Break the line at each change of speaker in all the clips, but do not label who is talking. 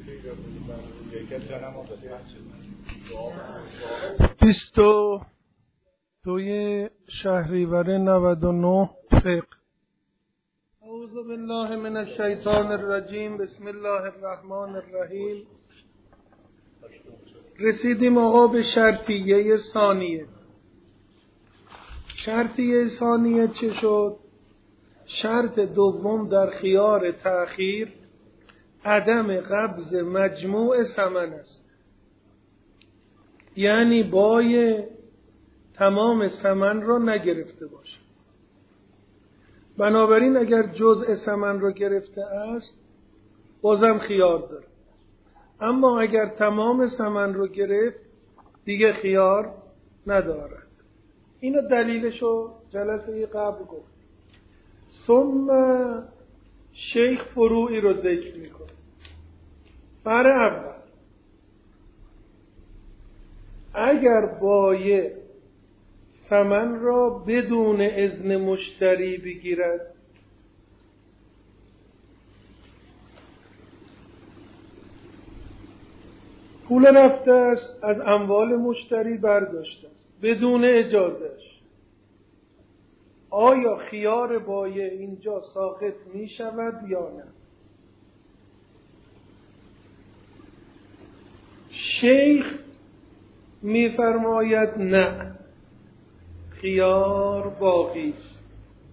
دوی شهریور 99 فقه. اعوذ بالله من الشیطان الرجیم. بسم الله الرحمن الرحیم. رسیدیم آقا به شرطیه ثانیه. شرطیه ثانیه چه شد؟ شرط دوم در خیار تأخیر عدم قبض مجموع ثمن است، یعنی بای تمام ثمن را نگرفته باشه. بنابراین اگر جزء ثمن را گرفته است بازم خیار داره، اما اگر تمام ثمن را گرفت دیگه خیار ندارد. اینو دلیلشو جلسه قبل گفت. ثم شیخ فروعی رو ذکر میکنه. برای اول اگر بایع ثمن را بدون اذن مشتری بگیرد، پول رفته است از اموال مشتری برداشته است بدون اجازهش، آیا خیار بایع اینجا ساقط می شود یا نه؟ شیخ می فرماید نه، خیار باقی است.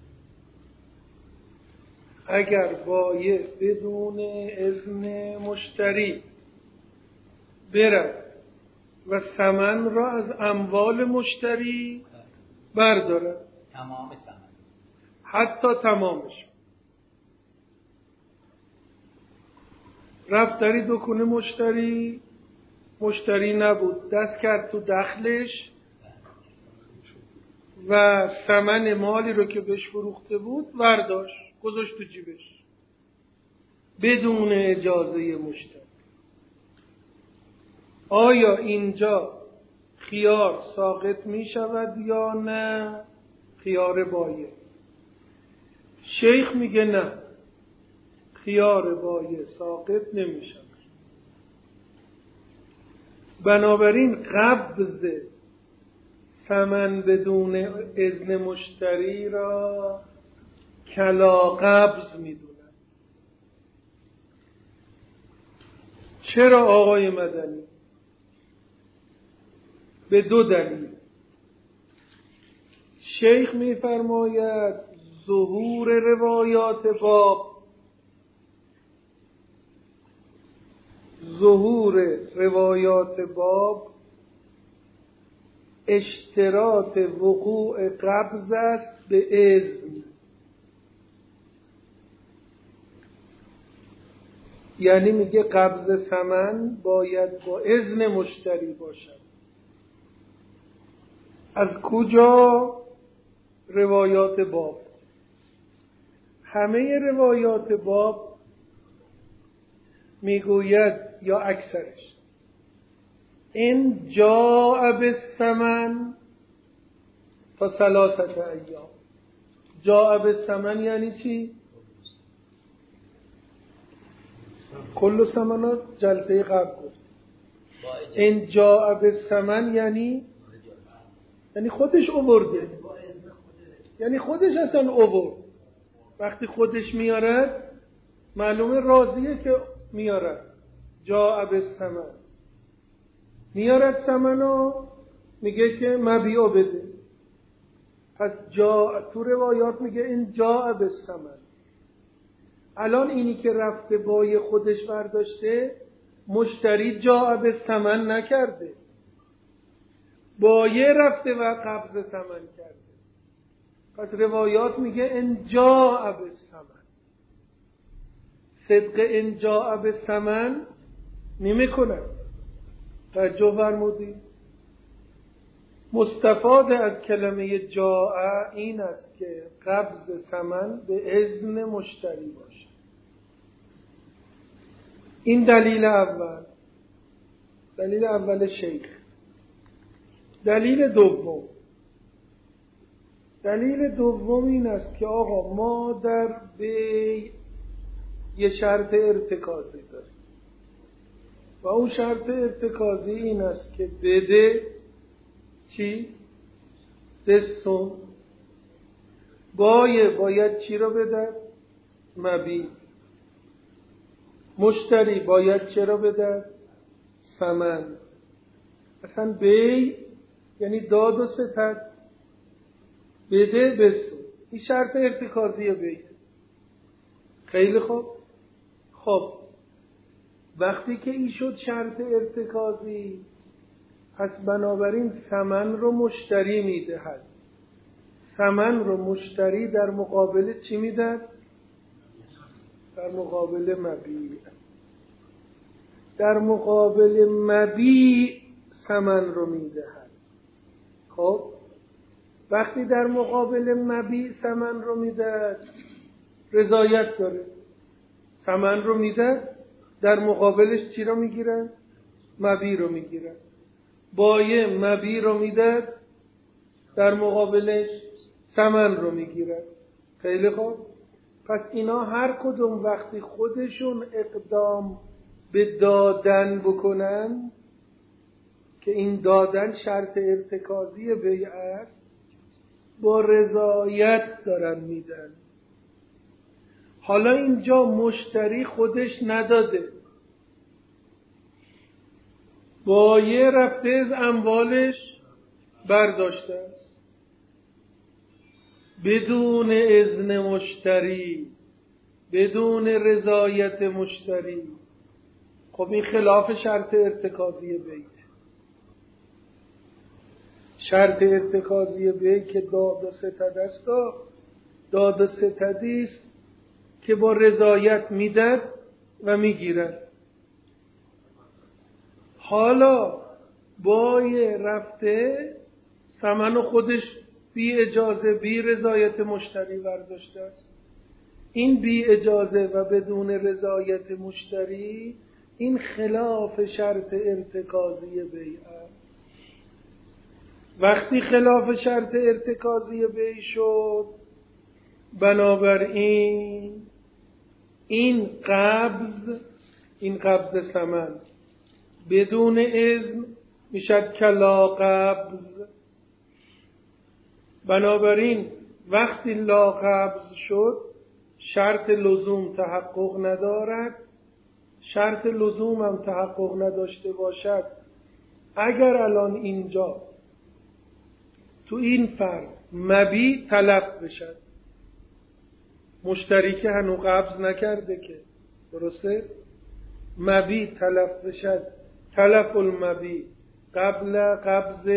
اگر بایع بدون اذن مشتری برد و ثمن را از اموال مشتری بردارد،
تمام ثمن،
حتی تمامش، رفت داری دکونه مشتری نبود، دست کرد تو دخلش و ثمن مالی رو که بهش فروخته بود برداشت گذاشت تو جیبش بدون اجازه مشتری. آیا اینجا خیار ساقط می شود یا نه؟ خیار بایع. شیخ میگه نه، خیار بایع ساقط نمی شود. بنابراین قبض ثمن بدون اذن مشتری را کلا قبض میدونن. چرا آقای مدنی؟ به دو دلیل. شیخ میفرماید ظهور روایات باب اشتراط وقوع قبض است به اذن، یعنی میگه قبض ثمن باید با اذن مشتری باشد. از کجا؟ روایات باب. همه روایات باب میگوید یا اکثرش این جاء بالثمن فثلاثه ایام. جاء بالثمن یعنی چی؟ کل ثمنات جلسه قبل گفت. این جاء بالثمن یعنی خودش آورده، یعنی خودش اصلا آورد. وقتی خودش میارد معلومه راضیه که میارد. جاء بالثمن میارد ثمنو، میگه که مبیعو بده. پس تو روایات میگه این جاء بالثمن. الان اینی که رفته بای خودش برداشته، مشتری جاء بالثمن نکرده، بایع رفته و قبض ثمن کرده. پس روایات میگه این جاء بالثمن. صدق این جاء بالثمن نمیکنه. توجه فرمودید؟ مستفاد از کلمه جاء این است که قبض ثمن به اذن مشتری باشه. این دلیل اول، دلیل اول شیخ. دلیل دوم این است که آقا ما در بیع یه شرط ارتکاسی داریم. و اون شرط ارتکازی این است که بده چی؟ دستون. باید چی رو بده؟ مبی. مشتری باید چه رو بده؟ ثمن. اصلا بی یعنی داد و ستد، بده بستون. این شرط ارتکازی بیه. خیلی خوب. خب وقتی که این شد شرط ارتکازی، پس بنابراین ثمن رو مشتری میدهد. ثمن رو مشتری در مقابل چی میدهد؟ در مقابل مبیع. در مقابل مبیع ثمن رو میدهد. خب وقتی در مقابل مبیع ثمن رو میدهد، رضایت داره. ثمن رو میدهد، در مقابلش چی رو میگیرن؟ مبیع رو میگیرن. بایع مبیع رو میدهد، در مقابلش ثمن رو میگیرن. خیلی خوب. پس اینا هر کدوم وقتی خودشون اقدام به دادن بکنن، که این دادن شرط ارتکازی بیع است، با رضایت دارن میدن. حالا اینجا مشتری خودش نداده، بایع رفته از اموالش برداشته است بدون اذن مشتری، بدون رضایت مشتری. خب این خلاف شرط ارتکازی بیع. شرط ارتکازی بیع که داد و ستد است، داد و ستدی است که با رضایت میدد و میگیرد. حالا بایع رفته ثمن خودش بی اجازه بی رضایت مشتری برداشته است. این بی اجازه و بدون رضایت مشتری، این خلاف شرط ارتکازی بیع است. وقتی خلاف شرط ارتکازی بیع شد، بنابراین این قبض ثمن بدون اذن میشد کلا قبض. بنابراین وقتی لا قبض شد، شرط لزوم تحقق ندارد. شرط لزوم هم تحقق نداشته باشد، اگر الان اینجا تو این فرض مبیع تلف بشد، مشتری که هنوز قبض نکرده که، درسته؟ مبیع تلف بشد، تلف المبیع قبل قبض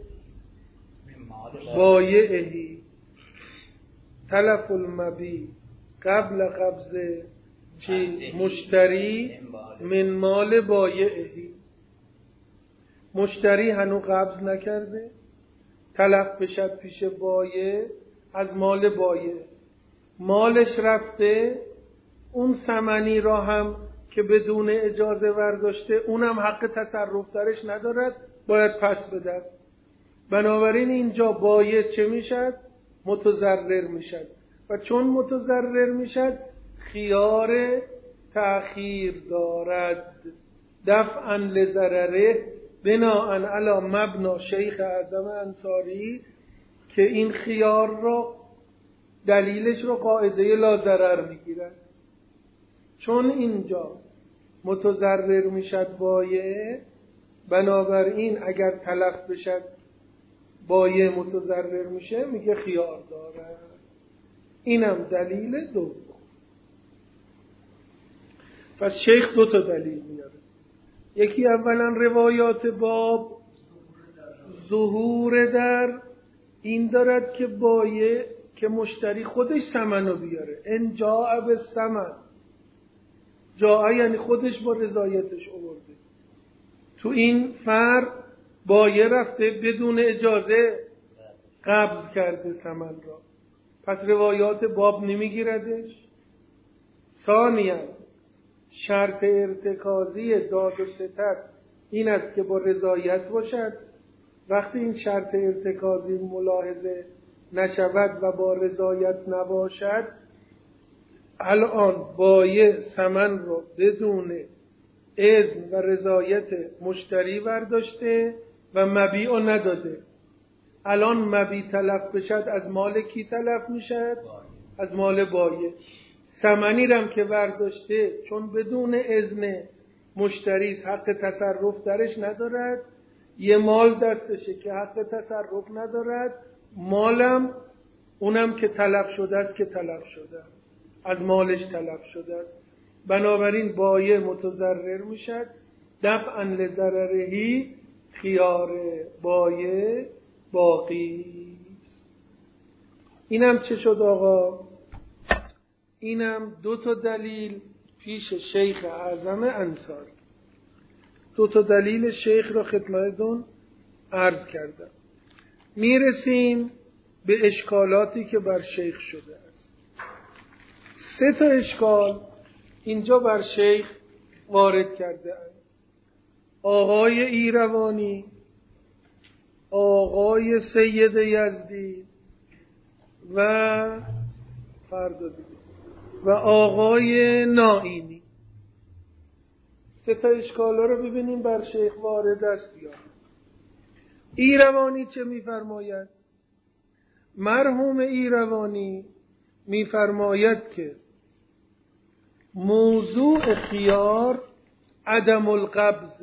بایعه، تلف المبیع قبل قبض چی؟ مشتری من مال بایعه. مشتری هنوز قبض نکرده، تلف بشد پیش بایع از مال بایع، مالش رفته، اون ثمنی را هم که بدون اجازه برداشته اونم حق تصرف درش ندارد، باید پس بدهد. بنابراین اینجا بایع چه میشد؟ متضرر میشد. و چون متضرر میشد، خیار تأخیر دارد، دفعا لضرره، بناء علی مبنا شیخ اعظم انصاری، که این خیار را دلیلش رو قاعده لا ضرر میگیرد. چون اینجا متضرر میشد بایع، بنابراین اگر تلف بشد بایع متضرر میشه، میگه خیار دارد. اینم دلیل دوم. پس شیخ دو تا دلیل میاره. یکی اولا روایات باب ظهور در این دارد که بایع که مشتری خودش ثمن رو بیاره، ان جاء بالثمن، جاء یعنی خودش با رضایتش آورده. تو این فرق بایع رفته بدون اجازه قبض کرده ثمن را، پس روایات باب نمیگیردش. ثانیاً شرط ارتکازی داد و ستد این است که با رضایت باشد. وقتی این شرط ارتکازی ملاحظه نشود و با رضایت نباشد، الان بایع ثمن رو بدون اذن و رضایت مشتری برداشته و مبیع رو نداده. الان مبیع تلف بشد از مال کی تلف میشد؟ از مال بایع. ثمنی رم که برداشته چون بدون اذن مشتری حق تصرف درش ندارد، یه مال دستشه که حق تصرف ندارد، مالم اونم که تلف شده است که تلف شده است، از مالش تلف شده است. بنابراین بایع متضرر میشد. دفعا لضررهی خیار بایع باقی است. اینم چه شد آقا؟ اینم 2 دلیل پیش شیخ اعظم انصاری. 2 دلیل شیخ را خدمتتون عرض کردم. میرسیم به اشکالاتی که بر شیخ شده است. 3 اشکال اینجا بر شیخ وارد کرده اند. آقای ایروانی، آقای سید یزدی و آقای نائینی. 3 اشکالا رو ببینیم بر شیخ وارد است یا. ایروانی چه میفرماید؟ مرحوم ایروانی میفرماید که موضوع خیار عدم القبض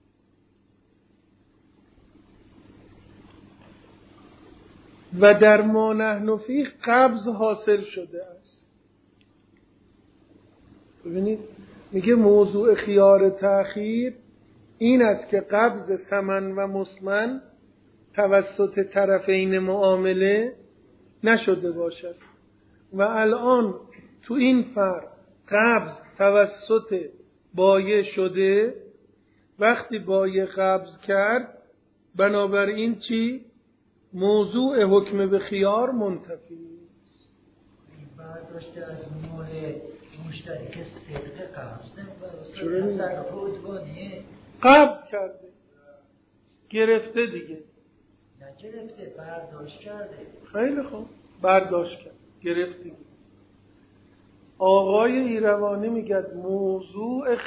و در ما نحن فیه قبض حاصل شده است. ببینید میگه موضوع خیار تأخیر این است که قبض ثمن و مسمن توسط طرفین معامله نشده باشد و الان تو این فرق قبض توسط بایع شده. وقتی بایع قبض کرد بنابراین چی؟ موضوع حکم به خیار منتفی است.
برداشته از مال مشتری که صدقه قبض نمی‌کنه، تصرف عدوانیه.
قبض کرده، گرفته دیگه.
نگرفته، برداشت کرده.
خیلی خوب، برداشت کرد، گرفت دیگه. آقای ایروانی میگه موضوع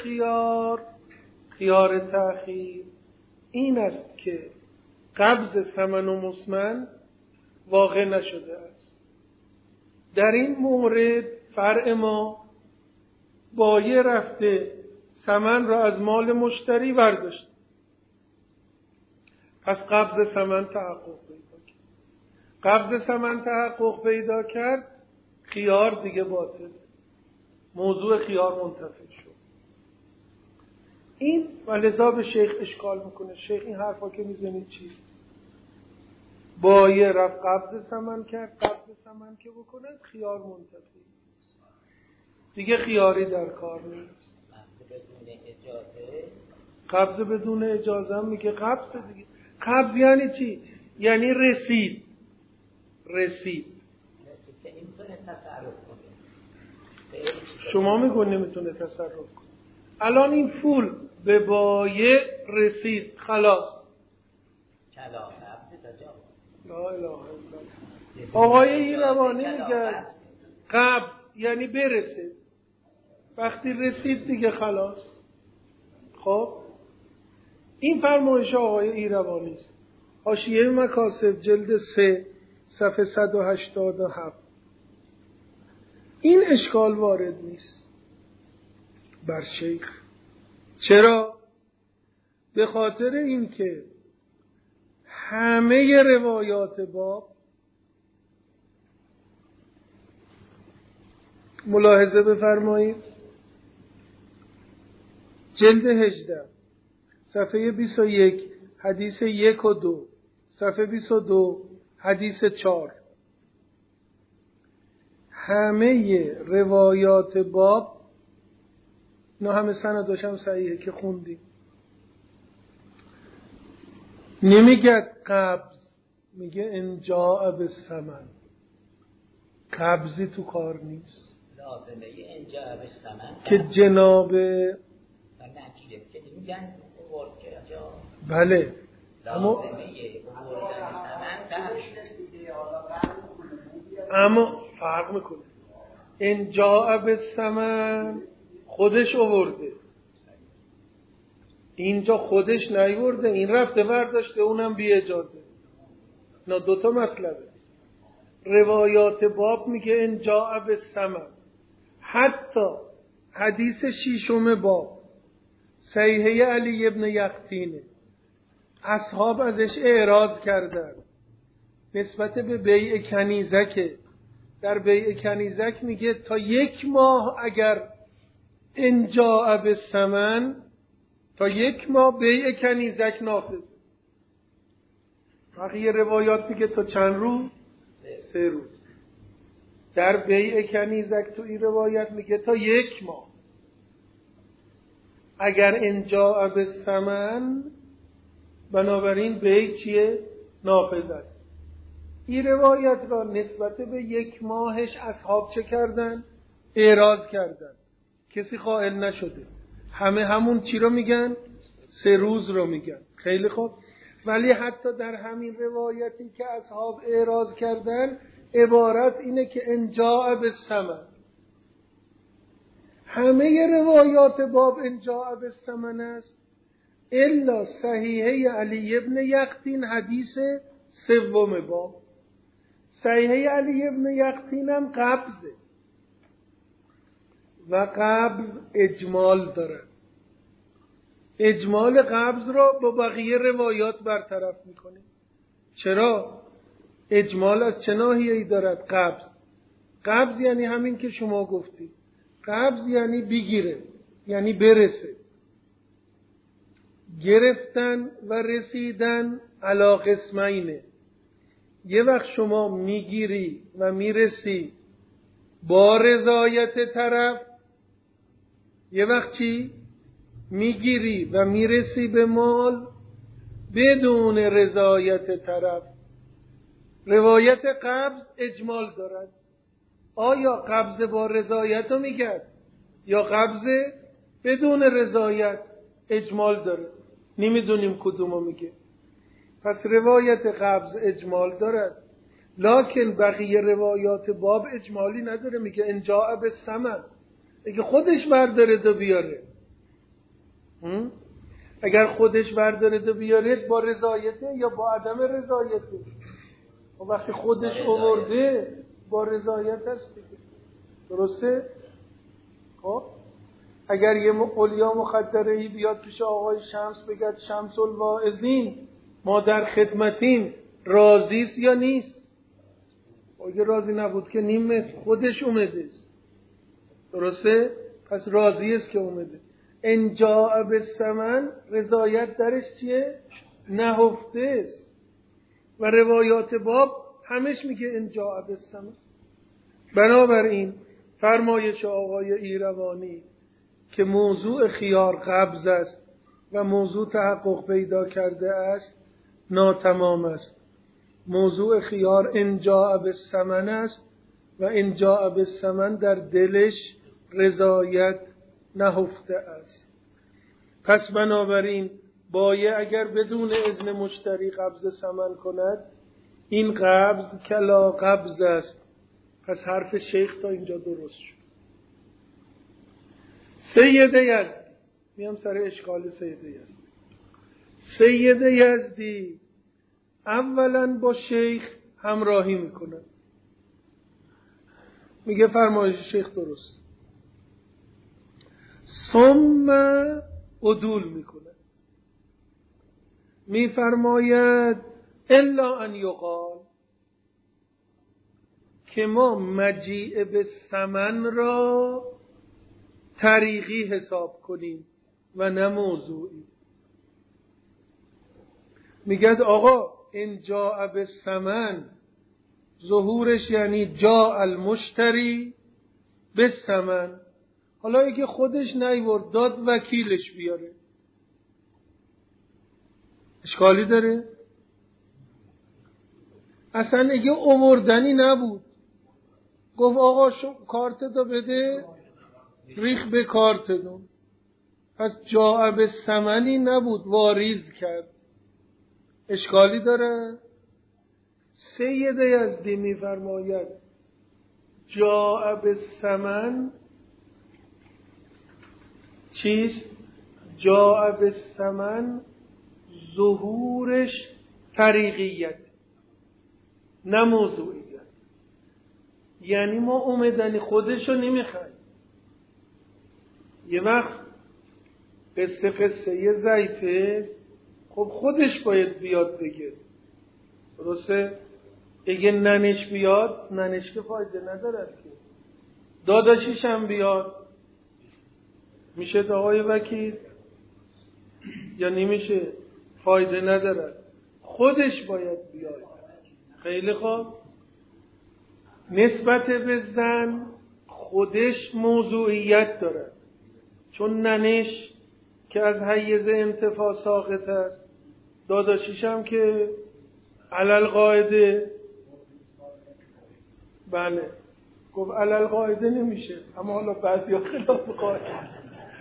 خیار تأخیر این است که قبض ثمن و مسمن واقع نشده است. در این مورد فرع ما بایع رفته ثمن را از مال مشتری برداشت، پس قبض ثمن تحقق پیدا کرد. قبض ثمن تحقق پیدا کرد، خیار دیگه باطل، موضوع خیار منتفی شد. این ولذا به شیخ اشکال میکنه. شیخ این حرفا که میزنید چی؟ بایع رفت قبض ثمن کرد، قبض ثمن که بکنه خیار منتفی دیگه، خیاری در کار نیست. قبض بدون اجازه هم میگه قبض دیگه. قبض یعنی چی؟ یعنی رسید شما میگون نمیتونه تصرف کنه. الان این پول به بایع رسید، خلاص لا اله الا الله. آقای ایروانی میگه قبض یعنی برسه، وقتی رسید دیگه خلاص. خب این فرمایش آقای ایروانی است. حاشیه مکاسب جلد 3 صفحه 187. این اشکال وارد نیست بر شیخ. چرا؟ به خاطر اینکه همه روایات باب، ملاحظه بفرمایید، جلد 18 صفحه 21 حدیث 1 و 2، صفحه 22 حدیث 4، همه روایات باب نه همه سندش هم صحیحه که خوندیم. نمیگه قبض، میگه انجاء بالثمن. قبضی تو کار نیست.
لازمه انجاء بالثمن
که جناب بله اما فرق میکنه. انجاء بالثمن خودش آورده، اینجا خودش نیورده، این رفته برداشته، اونم بی اجازه. نه دوتا مطلبه. روایات باب میگه ان جاء بالثمن. حتی حدیث شیشم باب صحیحه علی ابن یقطینه، اصحاب ازش اعراض کردن نسبت به بیع کنیزک. در بیع کنیزک میگه تا 1 ماه اگر ان جاء بالثمن، تا 1 ماه بیع کنیزک نافذ. بقیه روایات میگه تا چند روز؟ 3 روز. در بیع کنیزک تو این روایت میگه تا 1 ماه. اگر ان جاء بالثمن، بنابراین بیع چیه؟ نافذ است. این روایت را نسبت به 1 ماهش اصحاب چه کردن؟ اعراض کردن. کسی قائل نشده. همه همون چی رو میگن؟ 3 روز رو میگن. خیلی خوب. ولی حتی در همین روایتی که اصحاب اعراض کردن، عبارت اینه که ان جاء بالثمن. همه روایات باب ان جاء بالثمن است الا صحیحه علی ابن یقطین حدیث 3 باب. صحیحه علی ابن یقطین هم قبضه و قبض اجمال داره. اجمال قبض را با بقیه روایات برطرف میکنه. چرا؟ اجمال از چه ناحیه‌ای دارد؟ قبض یعنی همین که شما گفتید. قبض یعنی بگیره، یعنی برسه. گرفتن و رسیدن علی قسمینه. یه وقت شما میگیری و میرسی با رضایت طرف، یه وقت چی؟ میگیری و میرسی به مال بدون رضایت طرف. روایت قبض اجمال دارد. آیا قبض با رضایت رو میگه یا قبض بدون رضایت؟ اجمال داره. نمیدونیم کدومو میگه. پس روایت قبض اجمال دارد، لکن بقیه روایات باب اجمالی نداره. میگه ان جاء بالثمن. اگه خودش برداره و بیاره، اگر خودش برداره و بیاره با رضایته یا با عدم رضایته؟ و وقتی خودش آورده با رضایت هست دیگه. درسته؟ خب اگر یه اولیا مخدره‌ای بیاد پیش آقای شمس بگه شمس الواعظین ما در خدمتیم، راضی است یا نیست؟ اگه راضی نبود که نیم خودش اومده است. درسته؟ پس راضی است که اومده. ان جاء بالثمن رضایت درش چیه؟ نهفته است. و روایات باب همش میگه ان جاء بالثمن. بنابراین فرمایش آقای ایروانی که موضوع خیار قبض است و موضوع تحقق پیدا کرده است ناتمام است. موضوع خیار ان جاء بالثمن است و ان جاء بالثمن در دلش رضایت نهفته است. پس بنابراین بایع اگر بدون اذن مشتری قبض ثمن کند، این قبض کلا قبض است. پس حرف شیخ تا اینجا درست شد. سید یزدی، میام سر اشکال سید یزدی. سید یزدی اولا با شیخ همراهی میکنه. میگه فرمایش شیخ درست. ثم عدول میکنه. میفرماید الا ان یقال که ما مجیء به ثمن را طریقی حساب کنیم و نه موضوعی. میگه آقا ان جاء بالثمن ظهورش یعنی جاء المشتری بالثمن. حالا اگه خودش نیورد داد وکیلش بیاره، اشکالی داره؟ اصلا اگه آوردنی نبود، گفت آقا کارتتو بده، ریخ به کارتتون، پس جاء بالثمنی نبود، واریز کرد، اشکالی داره؟ سید یزدی میفرماید جاء بالثمن چیست؟ جاء بالثمن ظهورش طریقیت نه موضوعیت. یعنی ما اومدن خودشو نمیخوایم. یه وقت قصه ضعیفه، خب خودش باید بیاد بگه، درسته؟ اگه ننش بیاد، ننش که فایده ندارد که. داداشیش هم بیاد، میشه آقای وکیل یا نمیشه؟ فایده ندارد. خودش باید بیاد. خیلی خوب. نسبت به زن خودش موضوعیت دارد، چون ننش که از حیز انتفاع ساقط است، داداشیش هم که علل قاعده، بله گفت علل قاعده نمیشه، اما حالا بعضی ها خلاف قاعده.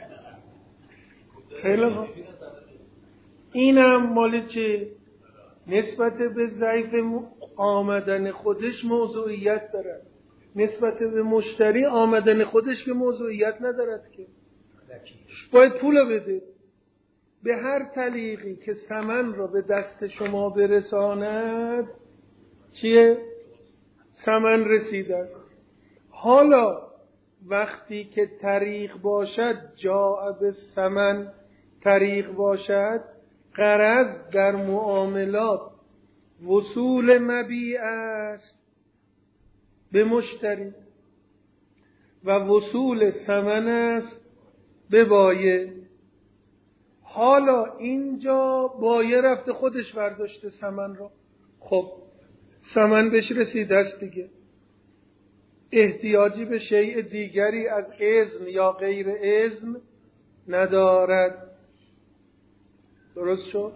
خیلی خوب. اینم مال چه؟ نسبت به ضعیف آمدن خودش موضوعیت دارد، نسبت به مشتری آمدن خودش که موضوعیت ندارد که. باید پول بده به هر طریقی که ثمن را به دست شما برساند. چیه؟ ثمن رسیده است. حالا وقتی که طریق باشد، جاء بالثمن طریق باشد، غرض در معاملات وصول مبیع است به مشتری و وصول ثمن است به بایع. حالا اینجا بایع رفته خودش برداشته ثمن را، خب ثمن بهش رسیده است دیگه، احتیاجی به شیء دیگری از اذن یا غیر اذن ندارد. درست شد؟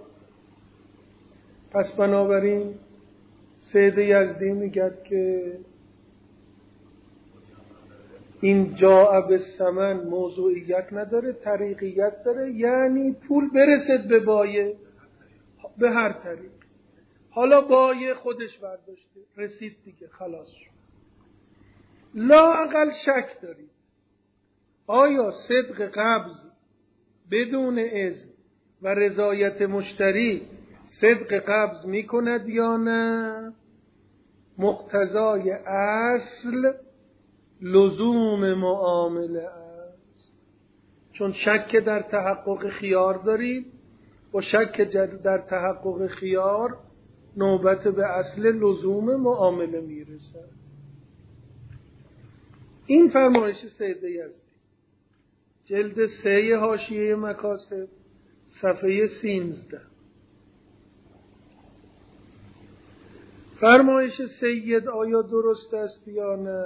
پس بنابراین سید یزدی میگد که این جاء بالثمن موضوعیت نداره، طریقیت داره، یعنی پول برسد به بایع به هر طریق. حالا بایع خودش برداشته، رسید دیگه، خلاص شد. لااقل شک دارید آیا صدق قبض بدون اذن و رضایت مشتری صدق قبض میکند یا نه؟ مقتضای اصل لزوم معامله است. چون شک در تحقق خیار دارید و شک در تحقق خیار نوبت به اصل لزوم معامله میرسد. این فرمایش سید یزدی، جلد 3 حاشیه مکاسب، صفحه 13. فرمایش سید آیا درست است یا نه؟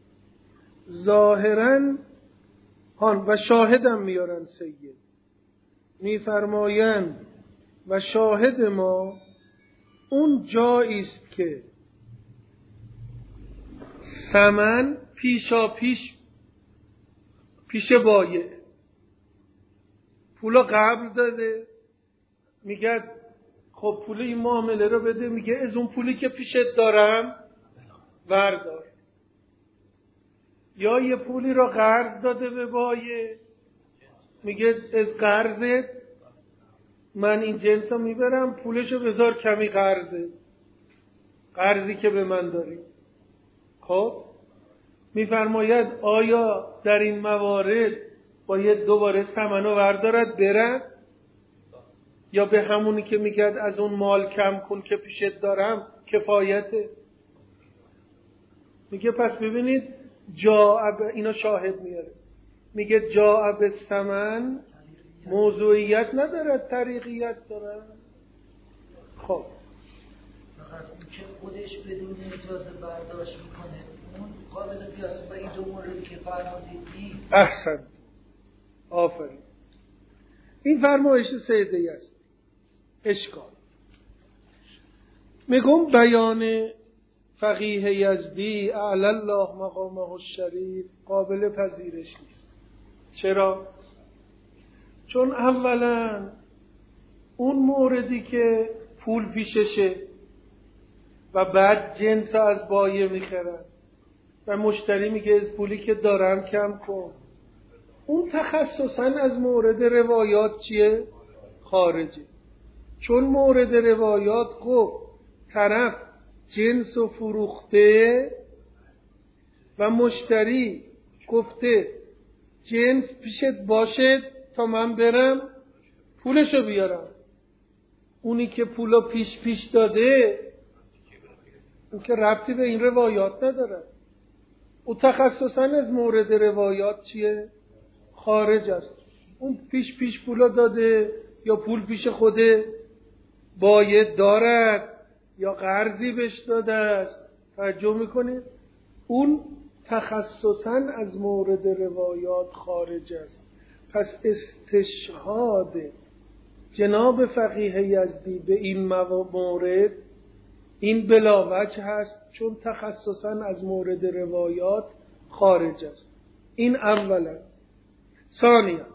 ظاهراً و شاهدم میارن سید، میفرمایند و شاهد ما اون جایی است که ثمن پیشا پیش بایع پولا قبل داده، میگه خب پول این معامله رو بده، میگه از اون پولی که پیشت دارم بردار. یا یه پولی رو قرض داده به بایع، میگه از قرضت من این جنس رو میبرم، پولشو بذار کمی قرضی که به من داری. خب میفرماید آیا در این موارد باید دوباره ثمنو بردارد برد، یا به همونی که میگد از اون مال کم کن که پیشت دارم کفایته؟ میگه پس ببینید اینا شاهد میاره، میگه جاء بالثمن موضوعیت ندارد، طریقیت دارد. خب
فقط اون که خودش بدون اجازه برداشت میکنه اون قابل قیاس با این دو موردی که فرمودید نیست.
احسن، آفرین. این فرمایش سیدی است. اشکال میگم بیان فقیه یزدی اعلی الله مقامه الشریف قابل پذیرش نیست. چرا؟ چون اولا اون موردی که پول پیششه و بعد جنس از بایع میخرن و مشتری میگه از پولی که دارم کم کن، اون تخصصاً از مورد روایات چیه؟ خارجه. چون مورد روایات گفت طرف جنس و فروخته و مشتری گفته جنس پیشت باشه تا من برم پولشو بیارم. اونی که پولو پیش داده اون که ربطی به این روایات نداره. او تخصصاً از مورد روایات چیه؟ خارج است. اون پیش پولو داده یا پول پیش خوده باید دارد یا قرضی بهش داده است. توجه میکنید؟ اون تخصصاً از مورد روایات خارج است. پس استشهاد جناب فقیه یزدی به این مورد این بلاوجه هست، چون تخصصاً از مورد روایات خارج است. این اولا. ثانیا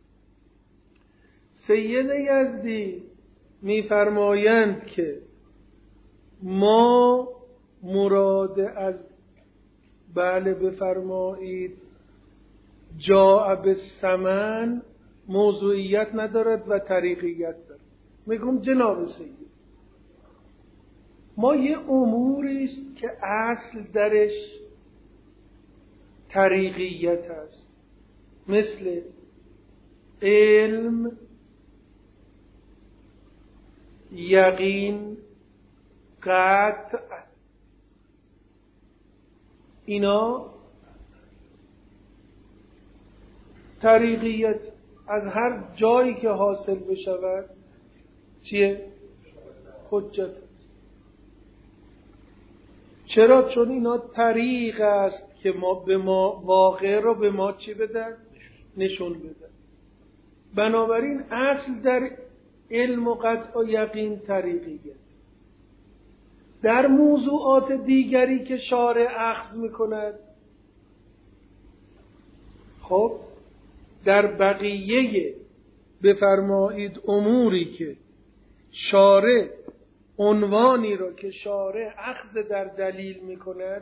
سید یزدی می‌فرمایند که ما مراد از بفرمایید جاء بالثمن موضوعیت ندارد و طریقیت دارد. میگم جناب سید ما یه اموری است که اصل درش طریقیت است، مثل علم، یقین، قطع. اینا طریقیت از هر جایی که حاصل بشود چیه؟ حجت است. چرا؟ چون اینا طریق است که ما واقع رو به ما چی بدن؟ نشون بدن. بنابراین اصل در علم و قطع و یقین طریقیت. در موضوعات دیگری که شارع اخذ میکند، خب در بقیه بفرمایید اموری که شارع عنوانی رو که شارع اخذ در دلیل میکند،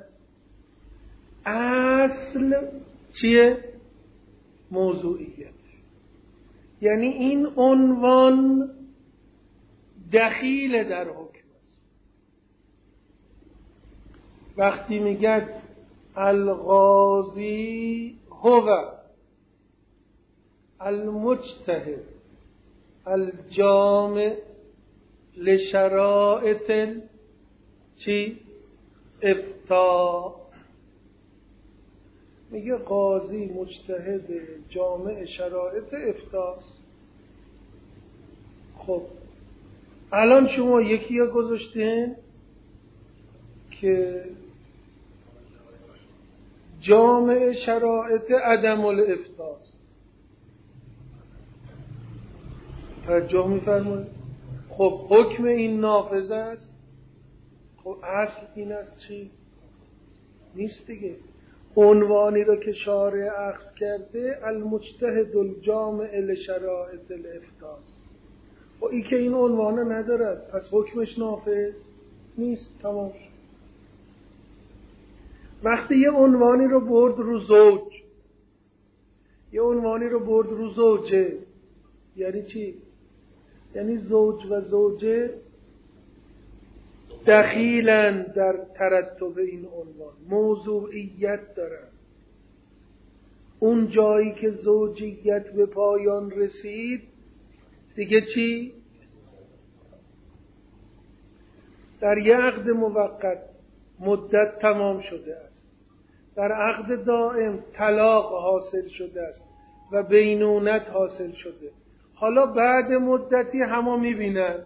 اصل چیه؟ موضوعیت. یعنی این عنوان دخیل در حکم است. وقتی میگه القاضی هو المجتهد الجامع لشرائط چی؟ افتاء. میگه قاضی مجتهد جامع شرایط افتاء. خب الان شما یکی ها گذاشتین که جامع شرایط عدم الافتاء. توجه میفرمایید؟ خب حکم این نافذ است. خب اصل این است چی؟ نیست دیگه. عنوانی رو که شارع اخذ کرده المجتهد الجامع لشرائط الافتاء. خب این که این عنوانه ندارد پس حکمش نافذ نیست. تمام. وقتی یه عنوانی رو برد رو زوج، یه عنوانی رو برد رو زوجه، یعنی چی؟ یعنی زوج و زوجه دخیلن در ترتب این عنوان، موضوعیت دارن. اون جایی که زوجیت به پایان رسید دیگه چی؟ در یه عقد موقت مدت تمام شده است، در عقد دائم طلاق حاصل شده است و بینونت حاصل شده. حالا بعد مدتی همه میبینن.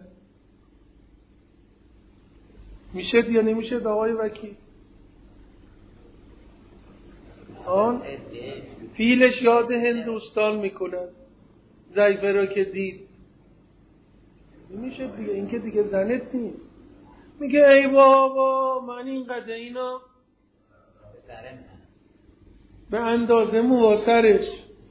میشه یا نمیشه آقای وکیل؟ آن فیلش یاد هندوستان میکنن، ضعیفه را که دید. نمیشه دیگه، این که دیگه زنت نیست. میگه ای بابا من اینقدر اینا به اندازه مواسرش.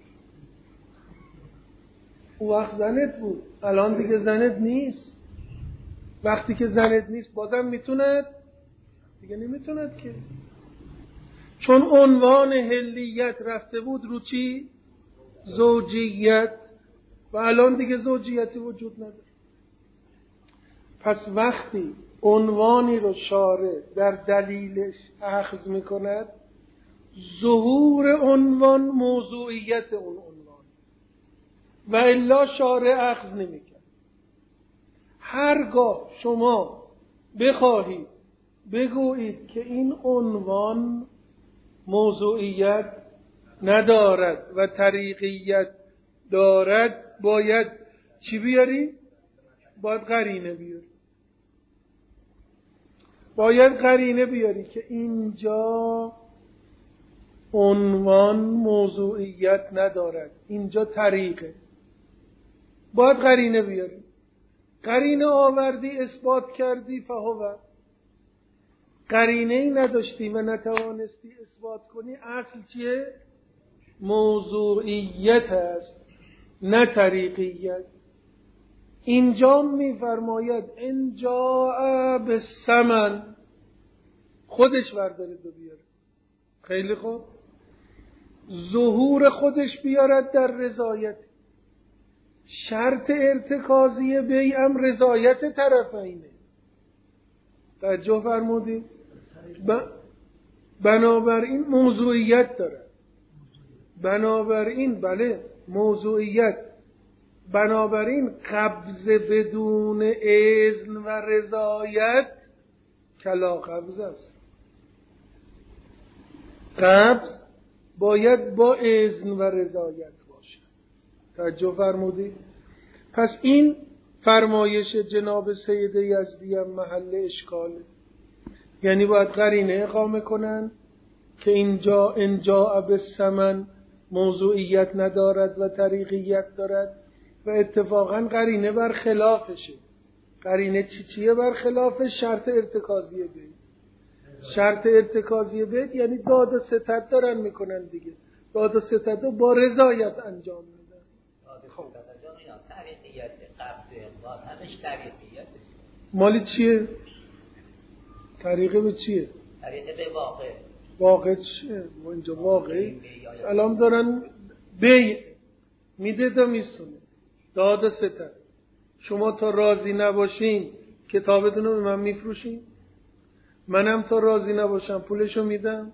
اون وقت زنت بود، الان دیگه زنت نیست. وقتی که زنت نیست بازم میتوند؟ دیگه نمیتوند که، چون عنوان حلیت رفته بود رو چی؟ زوجیت و الان دیگه زوجیتی وجود نداره. پس وقتی عنوانی رو شارع در دلیلش اخذ میکند، ظهور عنوان موضوعیت اون عنوان و الا شارع اخذ نمیکرد. هرگاه شما بخواهید بگویید که این عنوان موضوعیت ندارد و طریقیت دارد، باید چی بیاری؟ باید قرینه بیاری. باید قرینه بیاری که اینجا عنوان موضوعیت ندارد، اینجا طریقه. باید قرینه بیاری. قرینه آوردی، اثبات کردی، فهو. قرینه ای نداشتی و نتوانستی اثبات کنی، اصل چیه؟ موضوعیت است، نه طریقیت. اینجا میفرماید ان جاء بالثمن، خودش بردارید و بیاره. خیلی خوب، ظهور خودش بیارد در رضایت. شرط ارتکازی بیعم رضایت طرفینه. توجه فرمودید؟ بنابراین موضوعیت داره. بنابراین بله موضوعیت. بنابراین قبض بدون اذن و رضایت کلا قبض است. قبض باید با اذن و رضایت باشه. توجه فرمودید؟ پس این فرمایش جناب سید یزدی هم محل اشکاله. یعنی باید قرینه اقامه کنن که اینجا انجاء بالثمن موضوعیت ندارد و طریقیت دارد و اتفاقا قرینه بر خلافشه. قرینه چیه بر خلاف؟ شرط ارتکازی بید. شرط ارتکازی بید یعنی داد و ستد دارن میکنن دیگه. داد و ستد رو با رضایت انجام میدن. مالی چیه؟ طریقه به چیه؟
طریقه به واقع.
واقع چیه؟ اینجا واقعی الان دارن بیع میده و میسونه، داد و ستد. شما تا راضی نباشین کتابتون رو به من میفروشین، منم تا راضی نباشم پولشو میدم.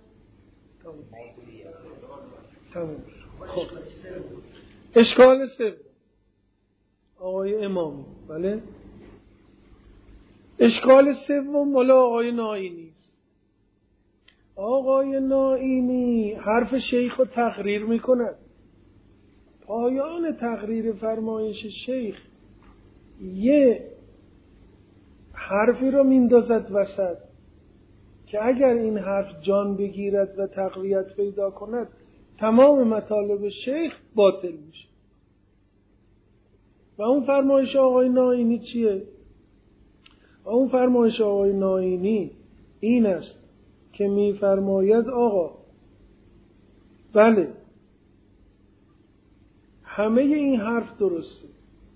تمام. خب اشکال سوم آقای امامی. بله اشکال سوم مال آقای نائینی است. آقای نائینی حرف شیخ رو تقریر میکند. پایان تقریر فرمایش شیخ یه حرفی رو میندازد وسط که اگر این حرف جان بگیرد و تقویت پیدا کند تمام مطالب شیخ باطل میشه. و اون فرمایش آقای نائینی چیه؟ اون فرمایش آقای نائینی این است که میفرماید آقا بله همه این حرف درسته،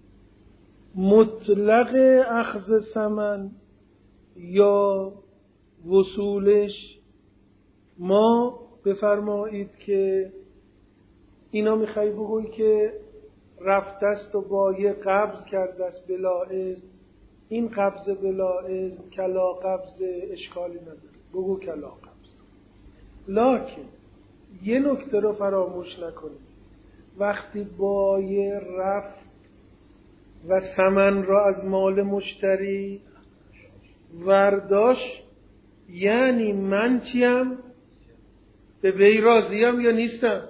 مطلق اخذ ثمن یا وصولش ما بفرمایید که اینا میخوایی بگوی که رفت است و با یه قبض کرده است بلا اذن، این قبض بلا اذن کلا قبض اشکالی نداره، بگو کلا قبض. لکن یه نکته رو فراموش نکنید، وقتی با یه رفت و ثمن را از مال مشتری ورداشت، یعنی من چیم؟ به بی راضیم یا نیستم؟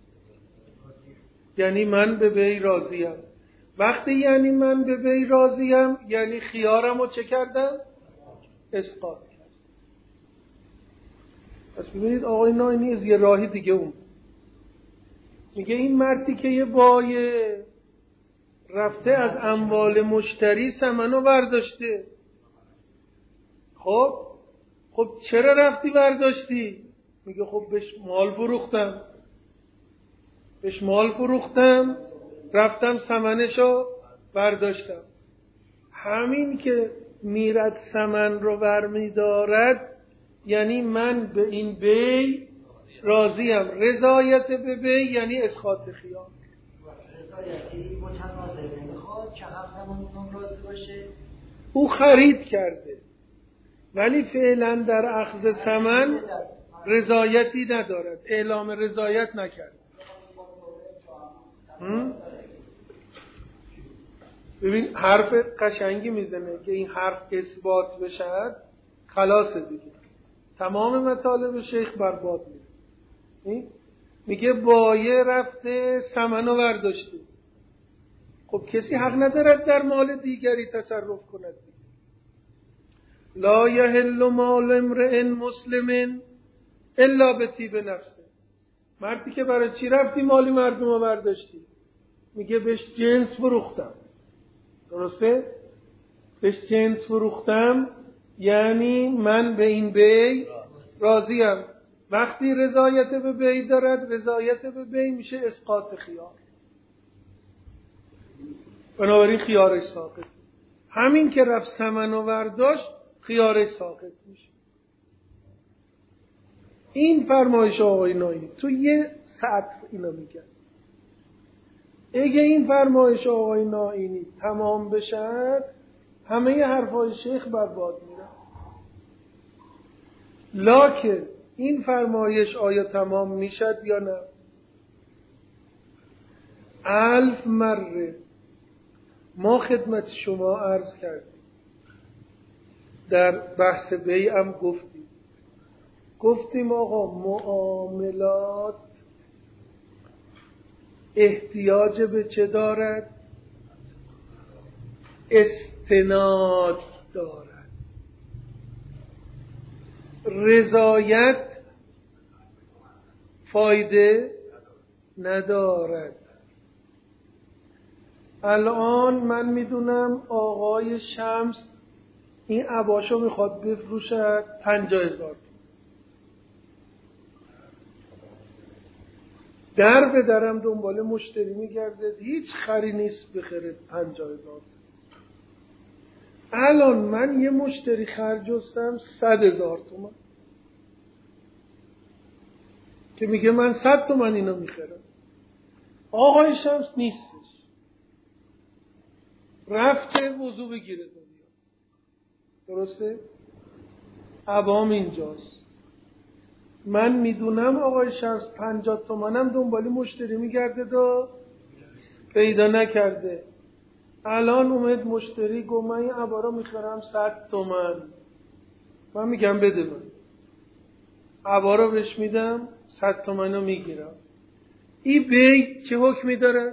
یعنی من به بی راضیم. وقتی یعنی من به بی راضیم یعنی خیارم رو چه کردم؟ اسقاط کردم. پس ببینید آقای نائینی از یه راهی دیگه اون میگه این مردی که یه بای رفته از اموال مشتری ثمنو برداشته، خب چرا رفتی برداشتی؟ میگه خب بهش مال فروختم رفتم ثمنشو برداشتم. همین که میرد ثمن رو برمیدارد یعنی من به این بی راضیم. رضایت به بی یعنی اسقاط خیار.
رضایتی متناسب نمیخواد که همزمان اون راضی باشه.
او خرید کرده ولی فعلا در اخذ ثمن رضایتی ندارد، اعلام رضایت نکرد. ببین حرف قشنگی میزنه که این حرف اثبات بشد خلاصه دیگه، تمام مطالب شیخ برباد میره. میگه بایع رفته ثمنو برداشته، خب کسی حق ندارد در مال دیگری تصرف کند. لا یحل مال امرئ مسلم الا بطیب نفسه. مردی که برای چی رفتی مالی مردم رو برداشتی؟ میگه بهش جنس فروختم. درسته؟ بهش جنس فروختم یعنی من به این بیع راضیم. وقتی رضایت به بیع دارد، رضایت به بیع میشه اسقاط خیار، بنابراین خیارش ساقط. همین که رفت ثمنو برداشت خیارش ساقط میشه. این فرمایش آقای ناینی تو یه سطر اینا میگن. اگه این فرمایش آقای ناینی تمام بشد همه حرفای شیخ برباد میره. لکن این فرمایش آیا تمام میشد یا نه؟ 1000 مره ما خدمت شما عرض کردیم، در بحث بیع هم گفتیم آقا معاملات احتیاج به چه دارد؟ استناد دارد. رضایت فایده ندارد. الان من میدونم آقای شمس این عباشو میخواد بفروشد 50,000 در به درم دنبال مشتری میگرده، هیچ خری نیست بخره 50,000. الان من یه مشتری خرجستم 100,000 تومان که میگه من 100 تومان اینو میخرم. آقای شمس نیستش، رفته وضو بگیره دنیا. درسته؟ عوام اینجاست. من میدونم آقای شمس 50 تومنم دنبالی مشتری میگرده دا پیدا نکرده. الان اومد مشتری گفت من این عبارا میخرم 100 تومن. من میگم بده من عبارا بهش میدم 100 تومنو میگیرم. این بیع چه حکمی داره؟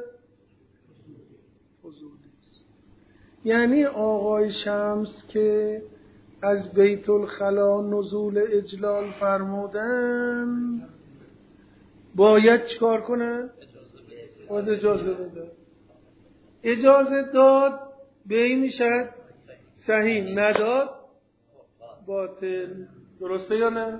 فضولیست. یعنی آقای شمس که از بیت الخلا نزول اجلال فرمودن باید چیکار کنن؟ باید اجازه بده. اجازه داد بیع میشد صحیح، نداد باطل. درسته یا نه؟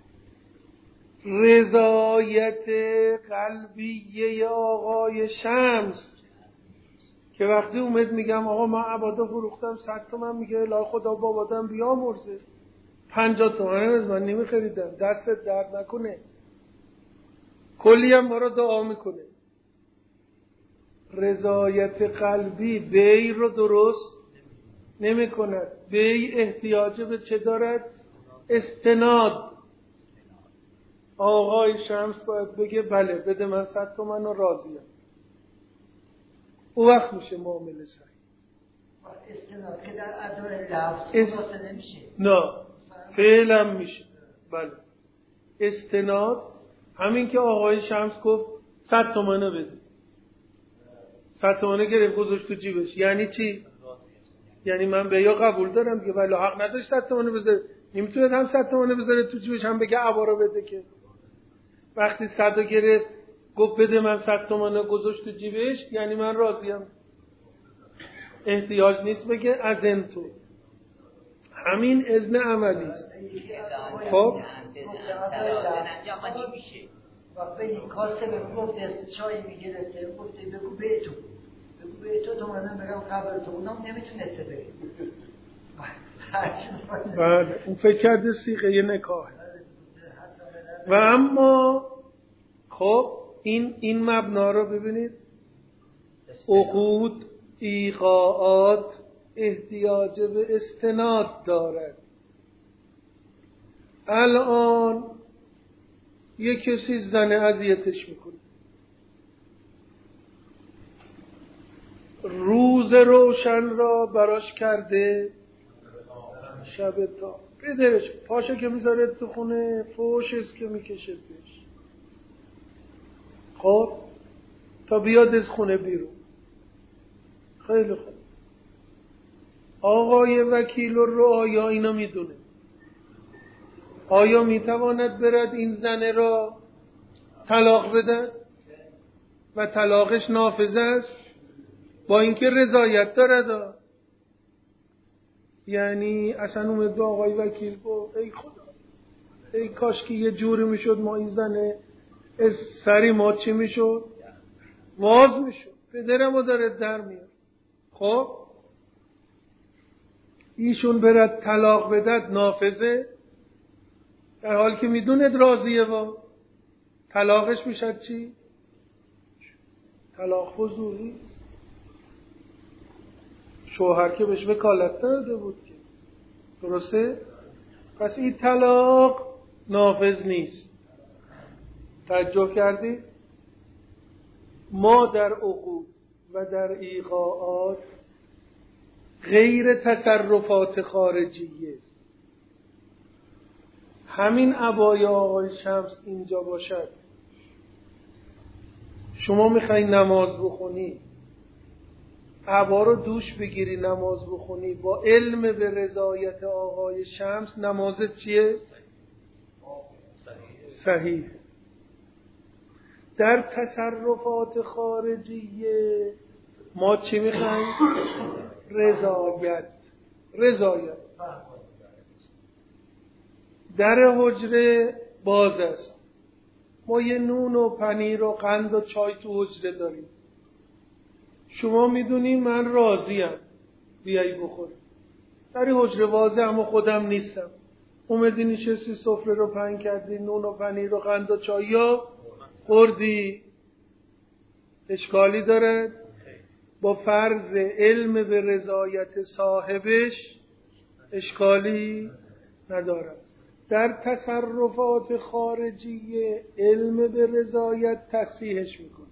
رضایت قلبیه آقای شمس که وقتی اومد میگم آقا من عبادا فروختم 100 تومن، میگه لا خدا بابادم بیا مرزه 50 تومن از من نمیخریدم، دستت درد نکنه، کلی هم برا دعا میکنه. رضایت قلبی بیع رو درست نمی کند. بیع احتیاج به چه دارد؟ استناد. آقای شمس باید بگه بله بده من 100 تومن و راضیم. او وقت میشه معامله صحیح.
استناد که در ادای لفظ خلاصه نمیشه.
نه فعلا میشه. بله استناد همین که آقای شمس گفت 100 تومنه بده، 100 تومنه گرفت گذاشت تو جیبش. یعنی چی؟ یعنی من به یا قبول دارم که ولی حق نداشت 100 تومنه بذاره. نمیتونه هم 100 تومنه بذاره تو جیبش هم بگه عبارو بده. که وقتی 100 گرفت گفت بده من 100 تومنه گذاشت تو جیبش یعنی من راضیم. احتیاج نیست بگه اذن تو. همین اذن عملی است. خب
وقتی این کاسه به گفت دست چای میگرفته گفته بگو به تو منم بگم قبل تو، اونم نمیتونسته بگه.
بله اون فکر کرده صیغه نکاح. و اما خب این مبنا رو ببینید عقود، ایقاعات احتیاج به استناد دارد. الان یک کسی زن اذیتش میکنه، روز روشن را براش کرده شب تا بدرش، پاشو که میذاره تو خونه، فوشست که میکشه پیش. خب تا بیاد از خونه بیرون. خیلی خوب، آقای وکیل الرعایا اینو میدونه. آیا میتواند برد این زن را طلاق بده و طلاقش نافذ است با اینکه رضایت دارد؟ یعنی اصلا اومد به آقای وکیل گفت ای خدا، ای کاش که یه جوری میشد ما این زنه از سری ما چی میشد؟ واز میشد. پدرمو داره در میاد. خب ایشون برد طلاق بدد نافذه، در حالی که میدوند راضیه و طلاقش میشد چی؟ طلاق فضولی. شوهر که بهش وکالت داده بود که، درسته؟ پس این طلاق نافذ نیست. توجه کردی؟ ما در عقود و در ایقاعات غیر تصرفات خارجیه است. همین عبای آقای شمس اینجا باشد، شما میخوای نماز بخونی، عبا رو دوش بگیری نماز بخونی، با علم به رضایت آقای شمس نمازت چیه؟ صحیح. در تصرفات خارجیه ما چی میخوایم؟ رضایت. در حجره باز است، ما یه نون و پنیر و قند و چای تو حجره داریم، شما میدونی من راضیم بیایی بخوری. در حجره واضح اما خودم نیستم، اومدی نشستی سفره رو پهن کردی، نون و پنیر و قند و چای یا خوردی، اشکالی داره؟ با فرض علم به رضایت صاحبش اشکالی ندارد. در تصرفات خارجیه علم به رضایت تصحیحش میکنه،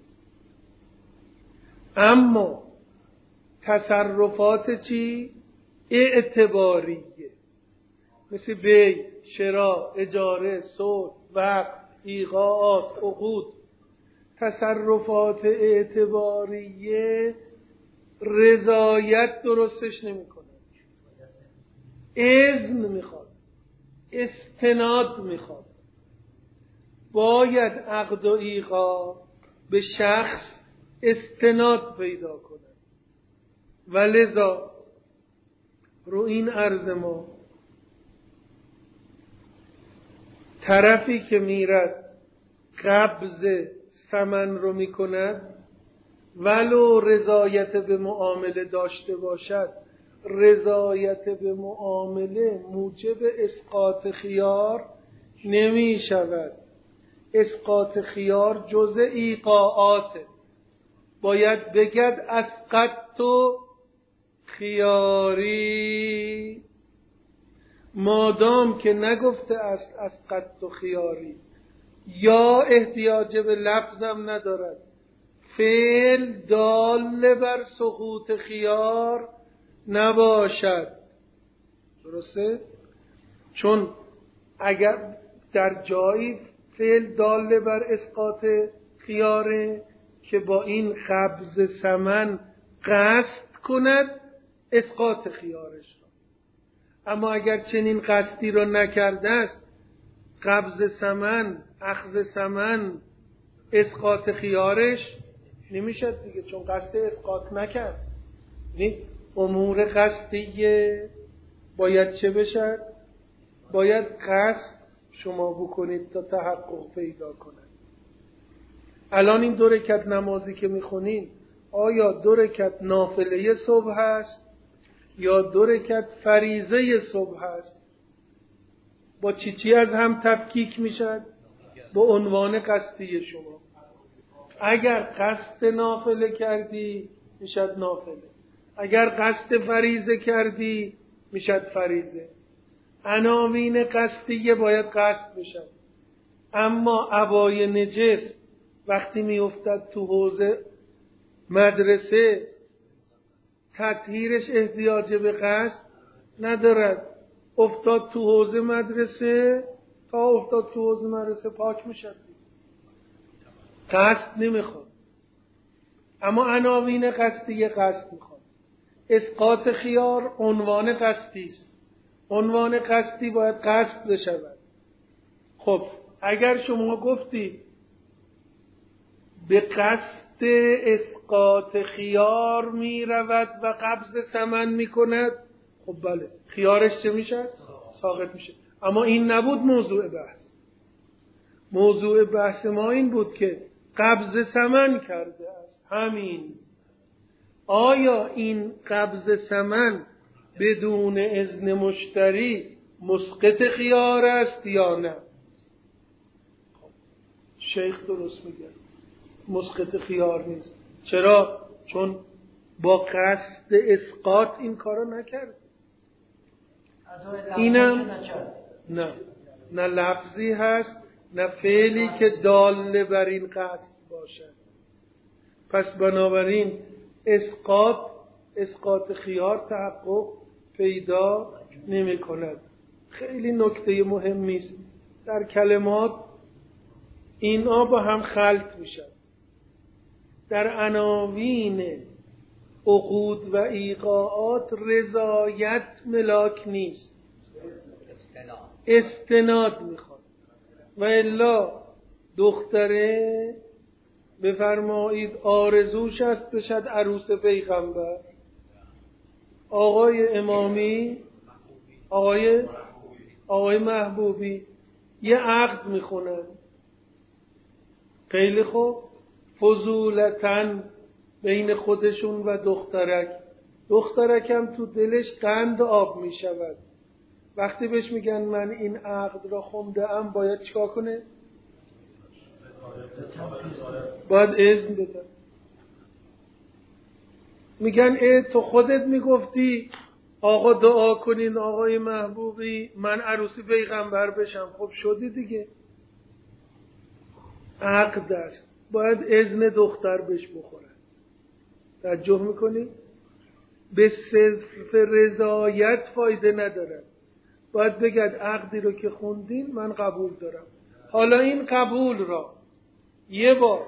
اما تصرفات چی؟ اعتباریه، مثل بی، شراء، اجاره، صلح، وقف، ایقاعات، عقود. تصرفات اعتباریه رضایت درستش نمیکنه، اذن میخواد، استناد میخواد. باید عقد و ایقاع به شخص استناد پیدا کنه و لذا رو این عرض ما طرفی که میرد قبض ثمن رو میکند ولو رضایت به معامله داشته باشد، رضایت به معامله موجب اسقاط خیار نمی شود. اسقاط خیار جزء ایقاعاته، باید بگد اسقطت خیاری، مادام که نگفته است اسقطت خیاری یا احتیاج به لفظم ندارد، فعل دال بر سقوط خیار نباشد. درسته؟ چون اگر در جایی فعل دال بر اسقاط خیاره که با این قبض ثمن قصد کند اسقاط خیارش را، اما اگر چنین قصدی را نکرده است، قبض ثمن، اخذ ثمن، اسقاط خیارش نمیشد دیگه، چون قصد اسقاط نکرد. یعنی امور قصدیه باید چه بشد؟ باید قصد شما بکنید تا تحقق پیدا کند. الان این 2 رکعت نمازی که میخونین، آیا 2 رکعت نافله صبح هست یا 2 رکعت فریضه صبح هست؟ با چی از هم تفکیک میشد؟ با عنوان قصدی شما. اگر قصد نافله کردی میشد نافله. اگر قصد فریضه کردی میشد فریضه. عناوین قصدیه باید قصد بشد. اما ابای نجس وقتی میافتد تو حوزه مدرسه تطهیرش احتیاج به قصد ندارد. افتاد تو حوزه مدرسه، تا افتاد تو حوزه مدرسه پاک میشد. قصد نمیخواد. اما عناوین قصدیه قصد میخواد. اسقاط خیار عنوان قصدی است. عنوان قصدی باید قصد بشود. خب اگر شما گفتید به قصد اسقاط خیار می رود و قبض ثمن می کند، خب بله، خیارش چه میشه؟ ساقط میشه. اما این نبود موضوع بحث. موضوع بحث ما این بود که قبض ثمن کرده است. همین. آیا این قبض ثمن بدون اذن مشتری مسقط خیار است یا نه؟ شیخ درست میگه مسقط خیار نیست. چرا؟ چون با قصد اسقاط این کارو نکرد. اینم نه لفظی هست نه فعلی که دال بر این قصد باشد. پس بنابراین اسقاط خیار تحقق پیدا نمی کند. خیلی نکته مهمی است. در کلمات اینا با هم خلط میشن. در عناوین عقود و ایقاعات رضایت ملاک نیست، استناد میخواد. و الا دختره بفرمایید آرزوش است بشد عروس پیغمبر. آقای امامی، آقای محبوبی یه عقد میخونن. خیلی خوب، فضولتن بین خودشون و دخترک هم تو دلش قند آب میشود. وقتی بهش میگن من این عقد را خونده ام، باید چیکار کنه؟ باید اذن بده. میگن تو خودت میگفتی آقا دعا کنین آقای محبوبی من عروسی پیغمبر بشم. خب شدی دیگه، عقد است، باید اذن دختر بهش بخوره. توجه میکنی؟ به صرف رضایت فایده نداره. باید بگید عقدی رو که خوندین من قبول دارم. حالا این قبول را یه بار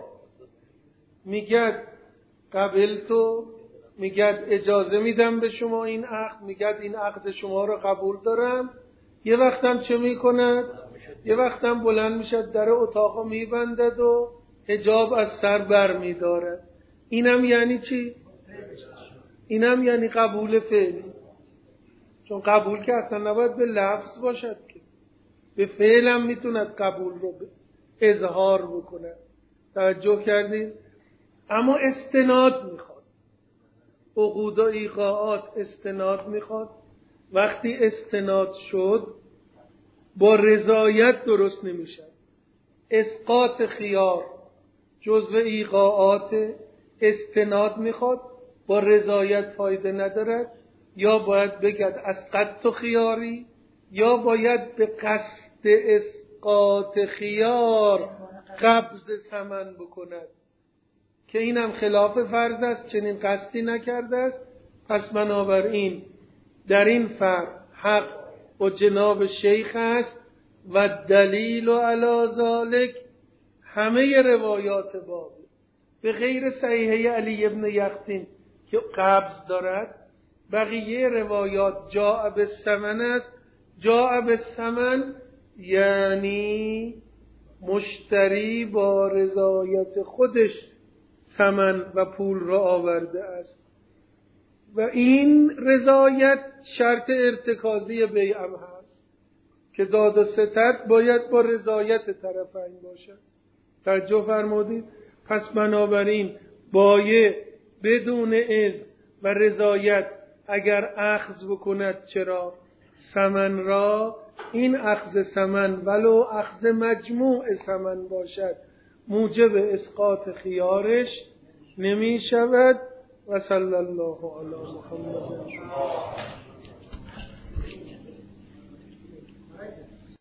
میگد قبل تو، میگد اجازه میدم به شما این عقد، میگد این عقد شما رو قبول دارم. یه وقتم چه میکند؟ یه وقتم بلند میشد در اتاق میبندد و حجاب از سر بر میدارد. اینم یعنی چی؟ اینم یعنی قبول فعلی. چون قبول که اصلا نباید به لفظ باشد که به فعل هم میتوند قبول رو اظهار بکنه. توجه کردید؟ اما استناد میخواد. عقود و ایقاعات استناد میخواد. وقتی استناد شد با رضایت درست نمیشه. اسقاط خیار جزو ایقاعات استناد میخواد، با رضایت فایده ندارد. یا باید بگد اسقط خیاری، یا باید به قصد اسقاط خیار قبض ثمن بکند که اینم خلاف فرض است، چنین قصدی نکرده است. پس بنابراین در این فرق حق و جناب شیخ است و دلیل علی ذالک همه روایات باب به غیر صحیحه علی ابن یختین که قبض دارد. بقیه روایات جاء بالثمن است. جاء بالثمن یعنی مشتری با رضایت خودش ثمن و پول را آورده است و این رضایت شرط ارتکازی بیع هم هست که داد و ستد باید با رضایت طرفین باشد. توجه فرمودید؟ پس بنابراین بایع بدون اذن و رضایت اگر اخذ بکند چرا؟ ثمن را، این اخذ ثمن ولو اخذ مجموع ثمن باشد موجب اسقاط خیارش نمی شود و صلی الله علی محمد.